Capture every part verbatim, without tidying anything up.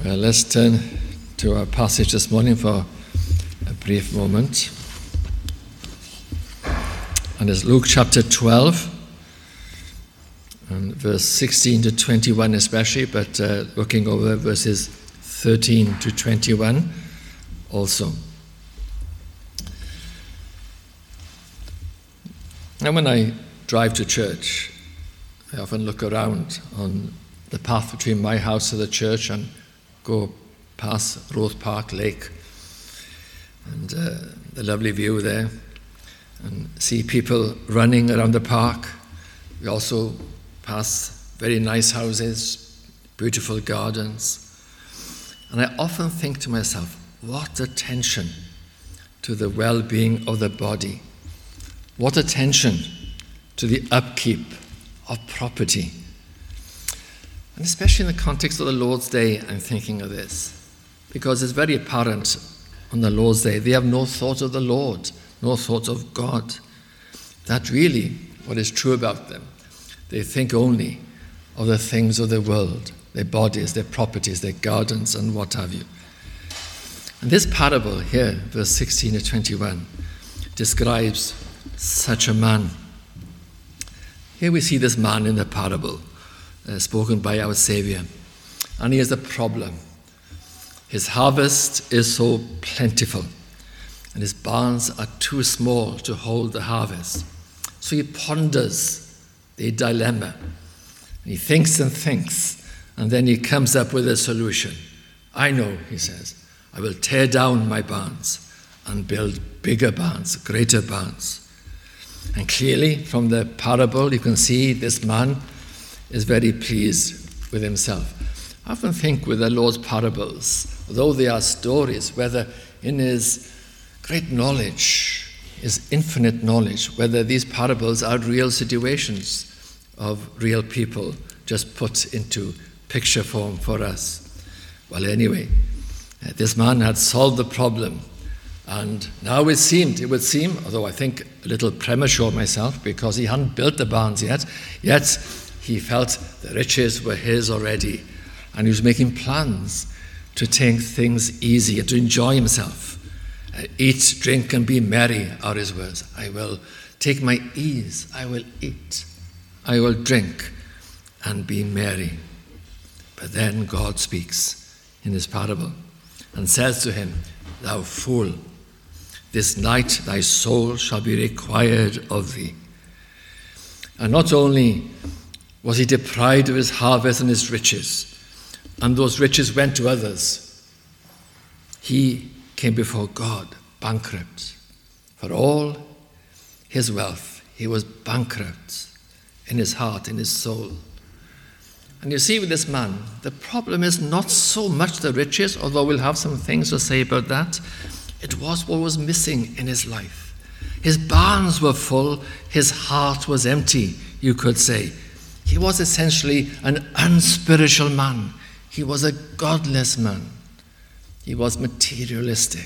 Well, let's turn to our passage this morning for a brief moment. And it's Luke chapter twelve, and verse sixteen to twenty-one especially, but uh, looking over verses thirteen to twenty-one also. And when I drive to church, I often look around on the path between my house and the church and go past Roath Park Lake and uh, the lovely view there, and see people running around the park. We also pass very nice houses, beautiful gardens. And I often think to myself, what attention to the well-being of the body. What attention to the upkeep of property. And especially in the context of the Lord's Day, I'm thinking of this. Because it's very apparent on the Lord's Day, they have no thought of the Lord, no thought of God. That's really what is true about them. They think only of the things of the world, their bodies, their properties, their gardens, and what have you. And this parable here, verse sixteen to twenty-one, describes such a man. Here we see this man in the parable, uh, spoken by our Savior. And he has a problem. His harvest is so plentiful, and his barns are too small to hold the harvest. So he ponders the dilemma. He thinks and thinks, and then he comes up with a solution. I know, he says, I will tear down my barns and build bigger barns, greater barns. And clearly, from the parable, you can see this man is very pleased with himself. I often think with the Lord's parables, although they are stories, whether in his great knowledge, his infinite knowledge, whether these parables are real situations of real people just put into picture form for us. Well, anyway, this man had solved the problem. And now it seemed, it would seem, although I think a little premature myself, because he hadn't built the barns yet, yet he felt the riches were his already. And he was making plans to take things easy and to enjoy himself. Uh, eat, drink, and be merry are his words. I will take my ease. I will eat. I will drink and be merry. But then God speaks in his parable and says to him, "Thou fool, this night thy soul shall be required of thee." And not only was he deprived of his harvest and his riches, and those riches went to others, he came before God bankrupt. For all his wealth, he was bankrupt in his heart, in his soul. And you see with this man, the problem is not so much the riches, although we'll have some things to say about that. It was what was missing in his life. His barns were full, his heart was empty, you could say. He was essentially an unspiritual man. He was a godless man. He was materialistic.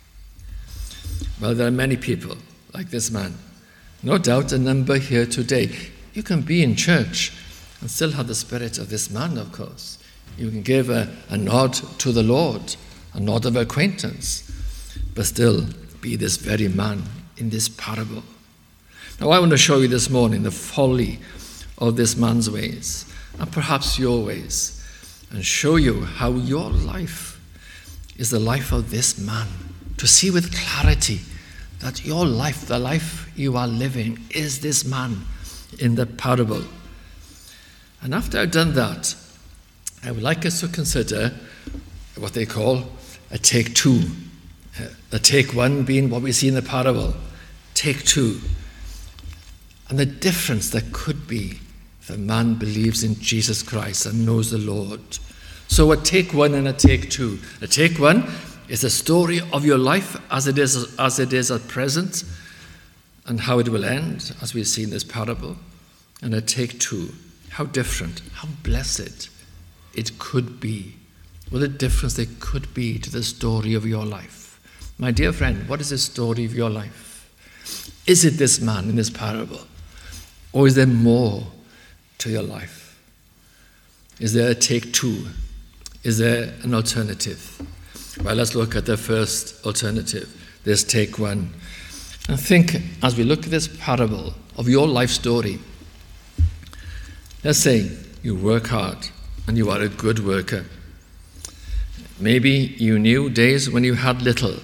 Well, there are many people like this man. No doubt a number here today. You can be in church and still have the spirit of this man, of course. You can give a, a nod to the Lord, a nod of acquaintance, but still be this very man in this parable. Now, I want to show you this morning the folly of this man's ways, and perhaps your ways, and show you how your life is the life of this man, to see with clarity that your life, the life you are living, is this man in the parable. And after I've done that, I would like us to consider what they call a take two. The take one being what we see in the parable. Take two. And the difference that could be if a man believes in Jesus Christ and knows the Lord. So a take one and a take two. A take one is a story of your life as it is as it is at present and how it will end, as we see in this parable. And a take two. How different, how blessed it could be. What a difference there could be to the story of your life. My dear friend, what is the story of your life? Is it this man in this parable? Or is there more to your life? Is there a take two? Is there an alternative? Well, let's look at the first alternative. Let's take one. And think, as we look at this parable, of your life story. Let's say you work hard and you are a good worker. Maybe you knew days when you had little,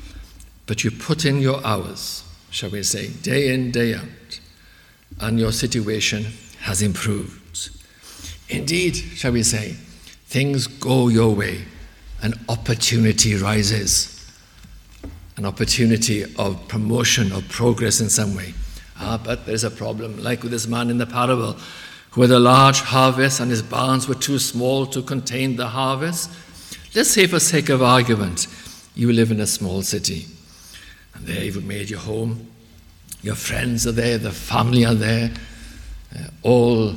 but you put in your hours, shall we say, day in, day out, and your situation has improved. Indeed, shall we say, things go your way, an opportunity rises, an opportunity of promotion, of progress in some way. Ah, but there's a problem, like with this man in the parable, who had a large harvest and his barns were too small to contain the harvest. Let's say, for sake of argument, you live in a small city, and there you've made your home, your friends are there, the family are there, uh, all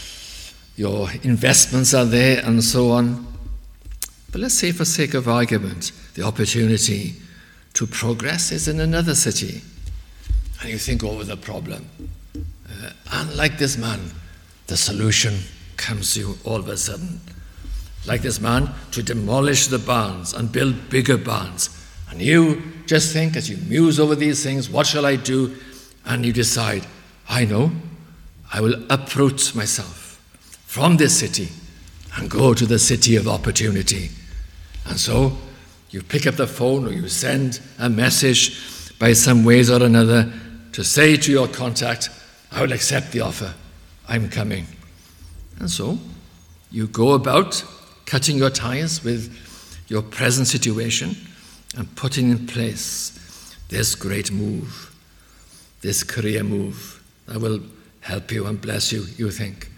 your investments are there, and so on. But let's say, for sake of argument, the opportunity to progress is in another city, and you think over the problem. Uh, and like this man, the solution comes to you all of a sudden. Like this man, to demolish the barns and build bigger barns. And you just think, as you muse over these things, what shall I do? And you decide, I know, I will uproot myself from this city and go to the city of opportunity. And so you pick up the phone or you send a message by some ways or another to say to your contact, I will accept the offer, I'm coming. And so you go about cutting your ties with your present situation and putting in place this great move, this career move that will help you and bless you, you think.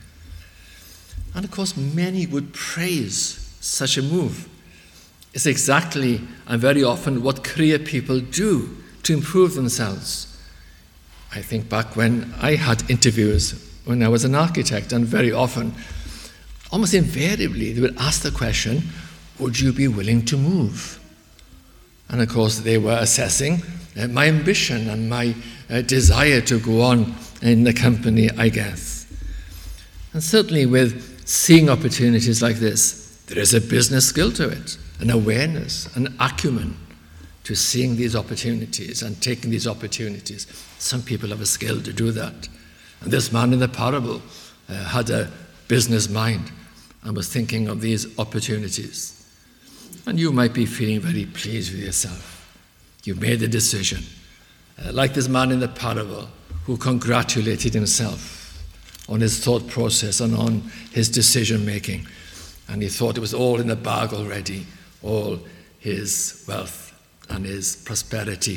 And of course, many would praise such a move. It's exactly and very often what career people do to improve themselves. I think back when I had interviews when I was an architect, and very often, almost invariably, they would ask the question, would you be willing to move? And of course, they were assessing uh, my ambition and my uh, desire to go on in the company, I guess. And certainly with seeing opportunities like this, there is a business skill to it, an awareness, an acumen to seeing these opportunities and taking these opportunities. Some people have a skill to do that. And this man in the parable uh, had a business mind and was thinking of these opportunities. And you might be feeling very pleased with yourself. You've made the decision. Uh, like this man in the parable who congratulated himself on his thought process and on his decision making. And he thought it was all in the bag already, all his wealth and his prosperity.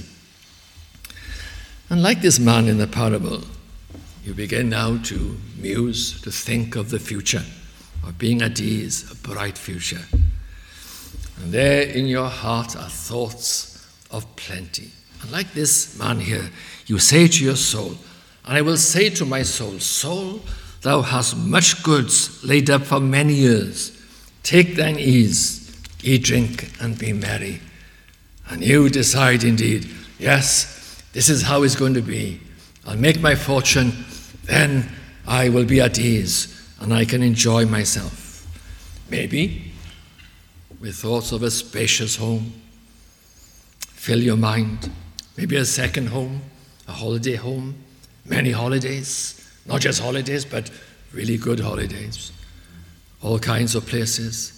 And like this man in the parable, you begin now to muse, to think of the future, of being at ease, a bright future. And there in your heart are thoughts of plenty. And like this man here, you say to your soul, and I will say to my soul, soul, thou hast much goods laid up for many years. Take thine ease, eat, drink, and be merry. And you decide indeed, yes, this is how it's going to be. I'll make my fortune, then I will be at ease and I can enjoy myself. Maybe with thoughts of a spacious home, fill your mind. Maybe a second home, a holiday home, many holidays, not just holidays, but really good holidays. All kinds of places,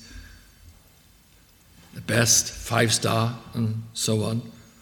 the best, five-star, and so on.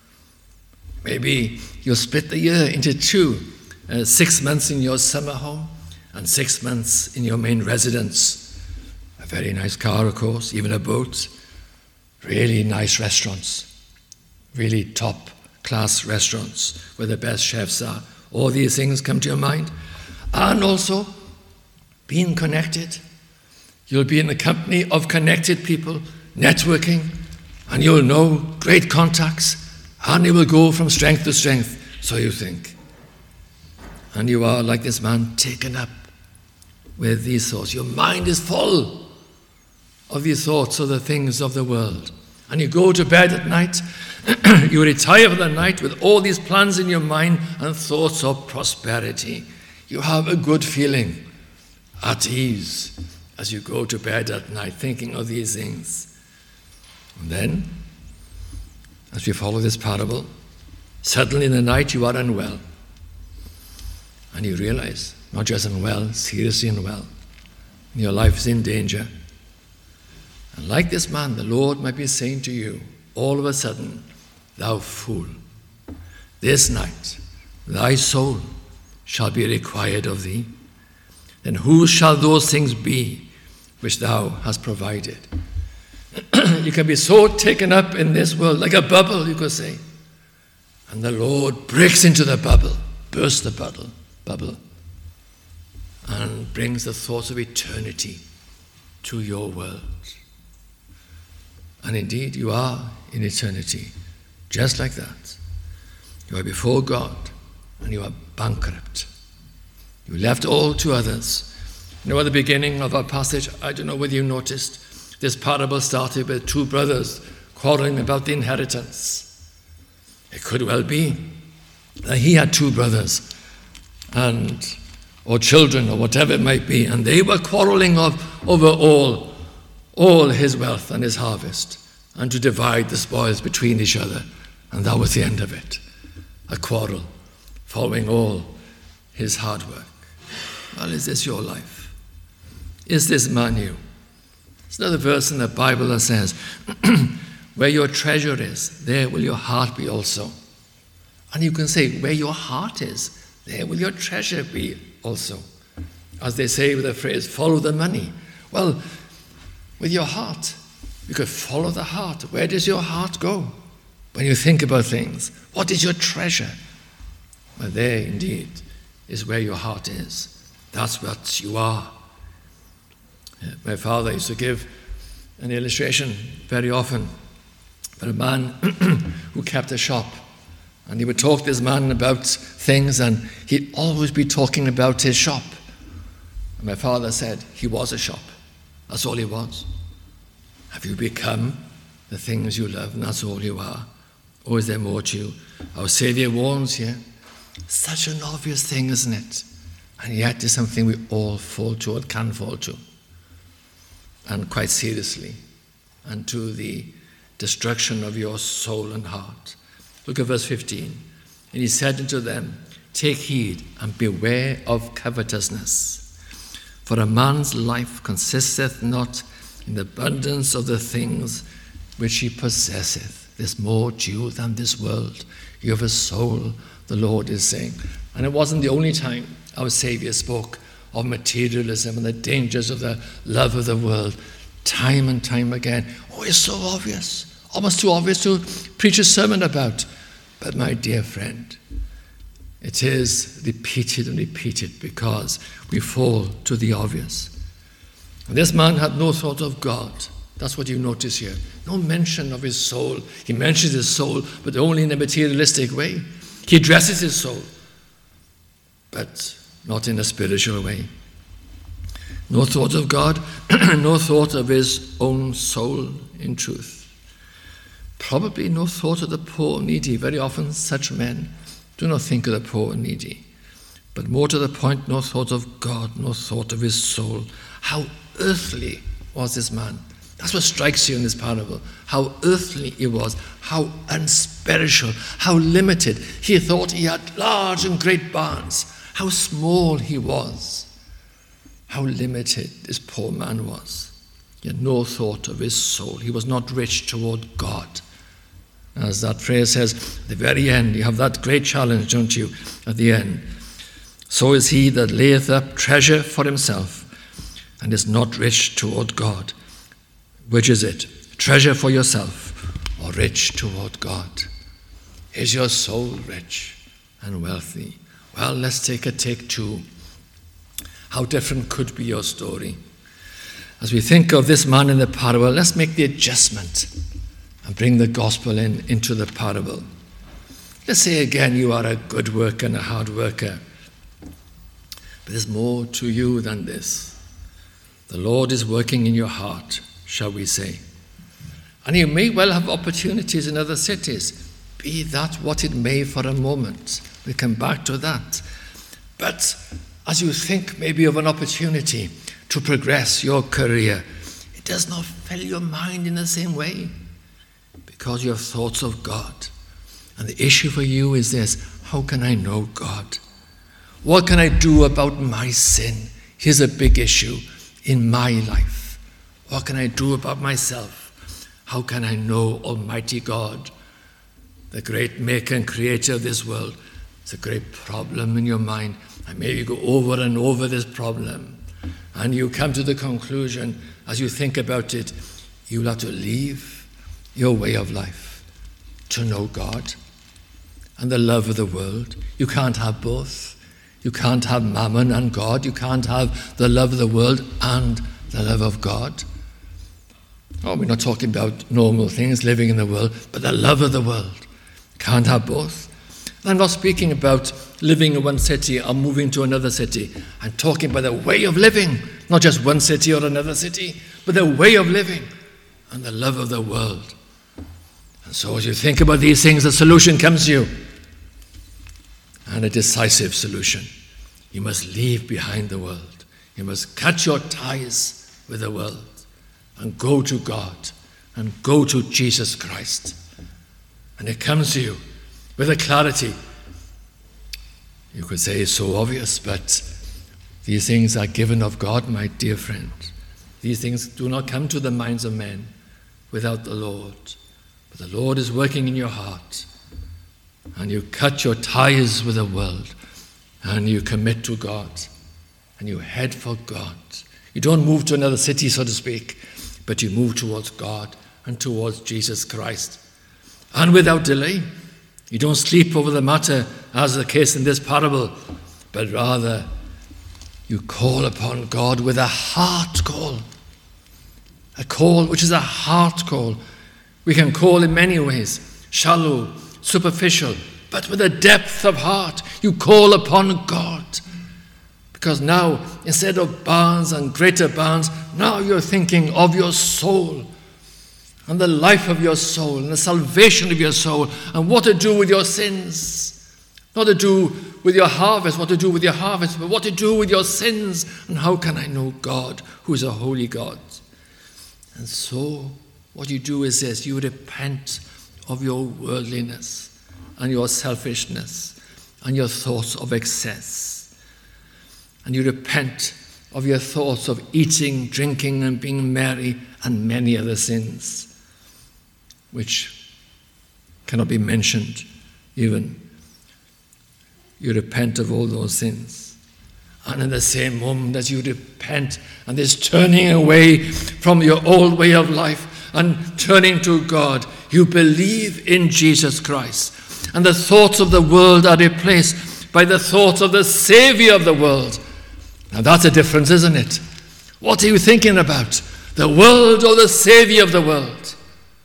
Maybe you'll split the year into two, uh, six months in your summer home and six months in your main residence. A very nice car, of course, even a boat. Really nice restaurants, really top-class restaurants where the best chefs are. All these things come to your mind. And also, being connected. You'll be in the company of connected people, networking, and you'll know great contacts, and it will go from strength to strength, so you think. And you are, like this man, taken up with these thoughts. Your mind is full of these thoughts of the things of the world. And you go to bed at night, you retire for the night with all these plans in your mind and thoughts of prosperity. You have a good feeling, at ease, as you go to bed at night, thinking of these things. And then, as we follow this parable, suddenly in the night you are unwell. And you realize, not just unwell, seriously unwell. Your life is in danger. And like this man, the Lord might be saying to you, all of a sudden, thou fool, this night thy soul shall be required of thee. Then whose shall those things be which thou hast provided? You can be so taken up in this world, like a bubble, you could say. And the Lord breaks into the bubble, bursts the bubble, bubble, and brings the thoughts of eternity to your world. And indeed, you are in eternity, just like that. You are before God, and you are bankrupt. You left all to others. You know, at the beginning of our passage, I don't know whether you noticed, this parable started with two brothers quarreling about the inheritance. It could well be that he had two brothers, and or children, or whatever it might be, and they were quarreling of, over all, all his wealth and his harvest, and to divide the spoils between each other. And that was the end of it. A quarrel, following all his hard work. Well, is this your life? Is this man you? There's another verse in the Bible that says, where your treasure is, there will your heart be also. And you can say, where your heart is, there will your treasure be also. As they say with the phrase, follow the money. Well, with your heart, you could follow the heart. Where does your heart go when you think about things? What is your treasure? Well, there indeed is where your heart is. That's what you are. My father used to give an illustration very often for a man who kept a shop. And he would talk to this man about things, and he'd always be talking about his shop. And my father said, he was a shop. That's all he was. Have you become the things you love, and that's all you are? Or is there more to you? Our Saviour warns here. Such an obvious thing, isn't it? And yet it's something we all fall to, or can fall to. And quite seriously. And to the destruction of your soul and heart. Look at verse fifteen. And he said unto them, take heed and beware of covetousness. For a man's life consisteth not in the abundance of the things which he possesseth. There's more to you than this world. You have a soul, the Lord is saying. And it wasn't the only time our Saviour spoke of materialism and the dangers of the love of the world. Time and time again. Oh, it's so obvious. Almost too obvious to preach a sermon about. But my dear friend, it is repeated and repeated because we fall to the obvious. And this man had no thought of God. That's what you notice here. No mention of his soul. He mentions his soul, but only in a materialistic way. He addresses his soul, but not in a spiritual way. No thought of God, no thought of his own soul in truth. Probably no thought of the poor and needy. Very often such men do not think of the poor and needy. But more to the point, no thought of God, no thought of his soul. How earthly was this man? That's what strikes you in this parable. How earthly he was. How unspiritual. How limited. He thought he had large and great barns. How small he was. How limited this poor man was. He had no thought of his soul. He was not rich toward God. As that phrase says, at the very end, you have that great challenge, don't you, at the end. So is he that layeth up treasure for himself and is not rich toward God. Which is it? Treasure for yourself or rich toward God? Is your soul rich and wealthy? Well, let's take a take two. How different could be your story? As we think of this man in the parable, let's make the adjustment and bring the gospel in into the parable. Let's say again you are a good worker and a hard worker. But there's more to you than this. The Lord is working in your heart, shall we say. And you may well have opportunities in other cities. Be that what it may for a moment. We come back to that. But as you think maybe of an opportunity to progress your career, it does not fill your mind in the same way because you have thoughts of God. And the issue for you is this: how can I know God? What can I do about my sin? Here's a big issue in my life. What can I do about myself? How can I know Almighty God, the great maker and creator of this world? It's a great problem in your mind. And maybe you go over and over this problem, and you come to the conclusion, as you think about it, you'll have to leave your way of life to know God and the love of the world. You can't have both. You can't have mammon and God. You can't have the love of the world and the love of God. Oh, we're not talking about normal things, living in the world, but the love of the world. Can't have both. I'm not speaking about living in one city or moving to another city. I'm talking about the way of living, not just one city or another city, but the way of living and the love of the world. And so as you think about these things, the solution comes to you. And a decisive solution. You must leave behind the world. You must cut your ties with the world and go to God and go to Jesus Christ. And it comes to you with a clarity. You could say it's so obvious, but these things are given of God, my dear friend. These things do not come to the minds of men without the Lord. But the Lord is working in your heart. And you cut your ties with the world, and you commit to God, and you head for God. You don't move to another city, so to speak, but you move towards God and towards Jesus Christ. And without delay, you don't sleep over the matter, as the case in this parable, but rather you call upon God with a heart call. A call which is a heart call. We can call in many ways, shallow, superficial, but with a depth of heart. You call upon God. Because now, instead of barns and greater barns, now you're thinking of your soul and the life of your soul and the salvation of your soul and what to do with your sins. Not to do with your harvest, what to do with your harvest, but what to do with your sins and how can I know God, who is a holy God. And so what you do is this: you repent of your worldliness and your selfishness and your thoughts of excess. And you repent of your thoughts of eating, drinking, and being merry, and many other sins, which cannot be mentioned even. You repent of all those sins. And in the same moment as you repent and this turning away from your old way of life and turning to God, you believe in Jesus Christ. And the thoughts of the world are replaced by the thoughts of the Savior of the world. Now that's a difference, isn't it? What are you thinking about? The world or the Savior of the world?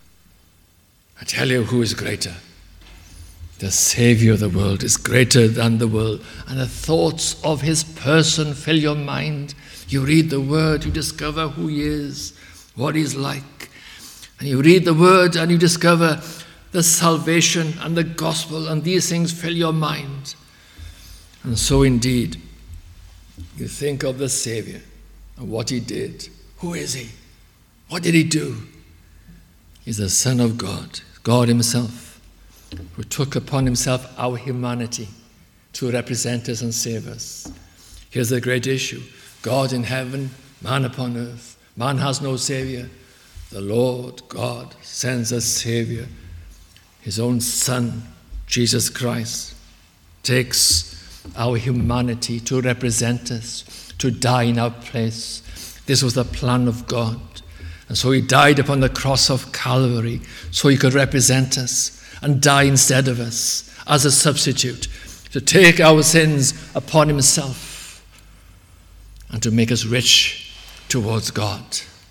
I tell you who is greater. The Savior of the world is greater than the world. And the thoughts of his person fill your mind. You read the word, you discover who he is, what he's like. And you read the word and you discover the salvation and the gospel, and these things fill your mind. And so indeed, you think of the Savior and what he did. Who is he? What did he do? He's the Son of God, God himself, who took upon himself our humanity to represent us and save us. Here's the great issue. God in heaven, man upon earth. Man has no Savior. The Lord God sends a Savior. His own Son, Jesus Christ, takes our humanity to represent us, to die in our place. This was the plan of God. And so he died upon the cross of Calvary so he could represent us and die instead of us as a substitute, to take our sins upon himself and to make us rich towards God,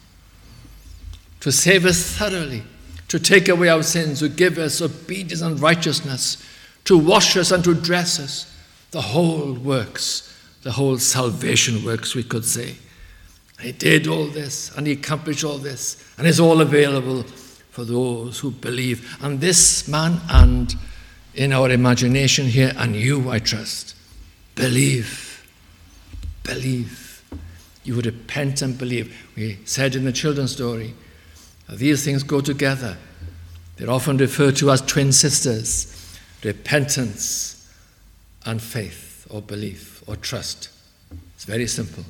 to save us thoroughly, to take away our sins, to give us obedience and righteousness, to wash us and to dress us. The whole works, the whole salvation works, we could say. He did all this, and he accomplished all this, and it's all available for those who believe. And this man, and in our imagination here, and you, I trust, believe. Believe. You would repent and believe. We said in the children's story, these things go together. They're often referred to as twin sisters. Repentance and faith or belief or trust. It's very simple.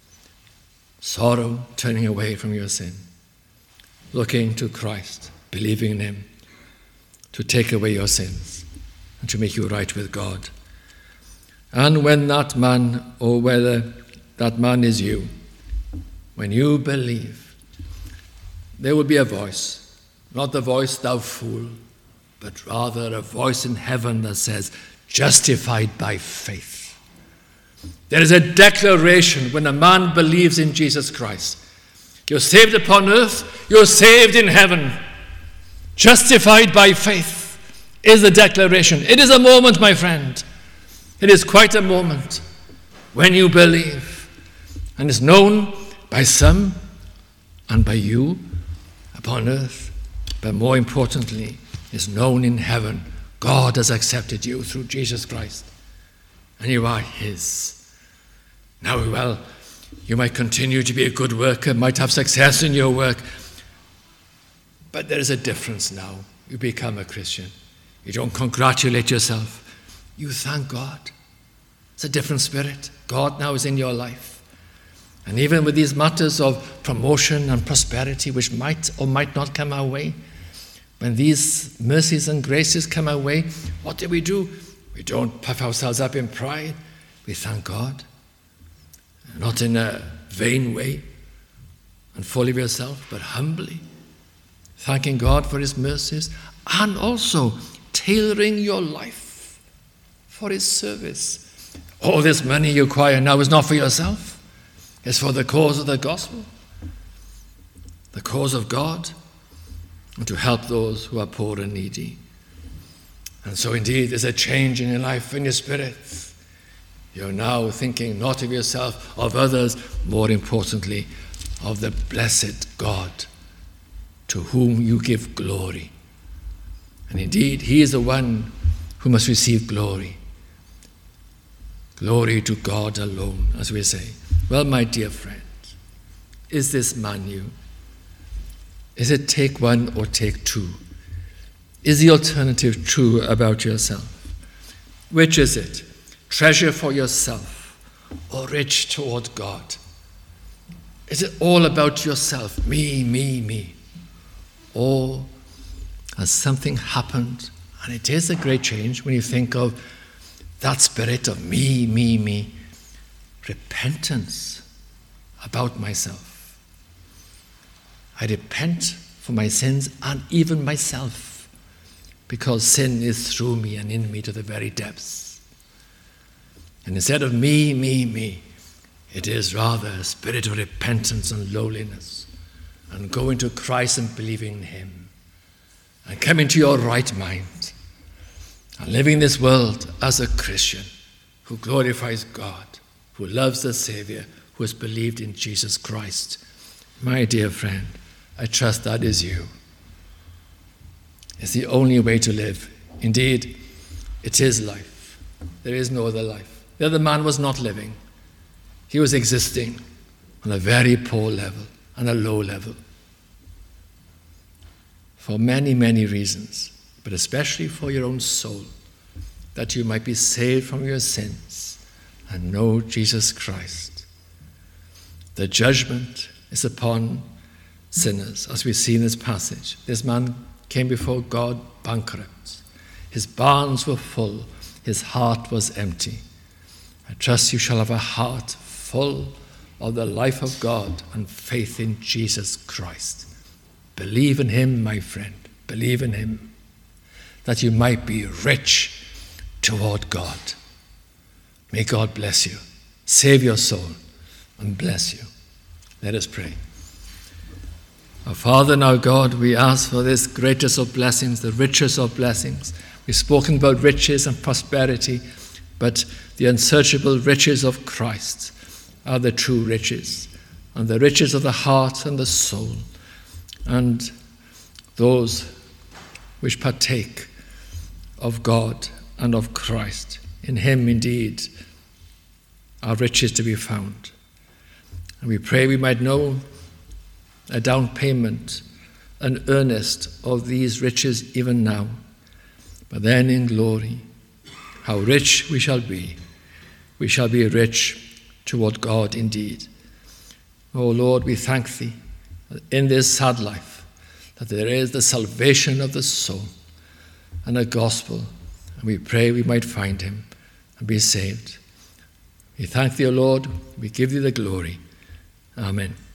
Sorrow, turning away from your sin. Looking to Christ, believing in him to take away your sins and to make you right with God. And when that man, or whether that man is you, when you believe, there will be a voice, not the voice, thou fool, but rather a voice in heaven that says, justified by faith. There is a declaration when a man believes in Jesus Christ. You're saved upon earth, you're saved in heaven. Justified by faith is the declaration. It is a moment, my friend. It is quite a moment when you believe. And it's known by some and by you upon earth. But more importantly, it's known in heaven. God has accepted you through Jesus Christ. And you are his. Now, well, you might continue to be a good worker, might have success in your work. But there is a difference now. You become a Christian. You don't congratulate yourself. You thank God. It's a different spirit. God now is in your life. And even with these matters of promotion and prosperity, which might or might not come our way, when these mercies and graces come our way, what do we do? We don't puff ourselves up in pride. We thank God. Not in a vain way and full of yourself, but humbly. Thanking God for his mercies and also tailoring your life for his service. All this money you acquire now is not for yourself. It's for the cause of the gospel, the cause of God, and to help those who are poor and needy. And so indeed there's a change in your life and your spirit. You're now thinking not of yourself, of others, more importantly, of the blessed God to whom you give glory. And indeed, he is the one who must receive glory. Glory to God alone, as we say. Well, my dear friend, is this man you? Is it take one or take two? Is the alternative true about yourself? Which is it? Treasure for yourself or rich toward God? Is it all about yourself? Me, me, me. Or has something happened? And it is a great change when you think of that spirit of me, me, me. Repentance about myself. I repent for my sins and even myself, because sin is through me and in me to the very depths. And instead of me, me, me, it is rather a spirit of repentance and lowliness and going to Christ and believing in him and coming to your right mind and living this world as a Christian who glorifies God, who loves the Savior, who has believed in Jesus Christ. My dear friend, I trust that is you. It's the only way to live. Indeed, it is life. There is no other life. The other man was not living. He was existing on a very poor level and a low level. For many, many reasons, but especially for your own soul, that you might be saved from your sins and know Jesus Christ. The judgment is upon sinners, as we see in this passage. This man came before God bankrupt. His barns were full. His heart was empty. I trust you shall have a heart full of the life of God and faith in Jesus Christ. Believe in him, my friend. Believe in him, that you might be rich toward God. May God bless you, save your soul, and bless you. Let us pray. Our Father and our God, we ask for this greatest of blessings, the richest of blessings. We've spoken about riches and prosperity, but the unsearchable riches of Christ are the true riches, and the riches of the heart and the soul, and those which partake of God and of Christ. In him, indeed, are riches to be found. And we pray we might know a down payment, an earnest of these riches even now, but then in glory, how rich we shall be. We shall be rich toward God indeed. O Lord, we thank thee that in this sad life that there is the salvation of the soul and a gospel, and we pray we might find him and be saved. We thank thee, O Lord. We give thee the glory. Amen.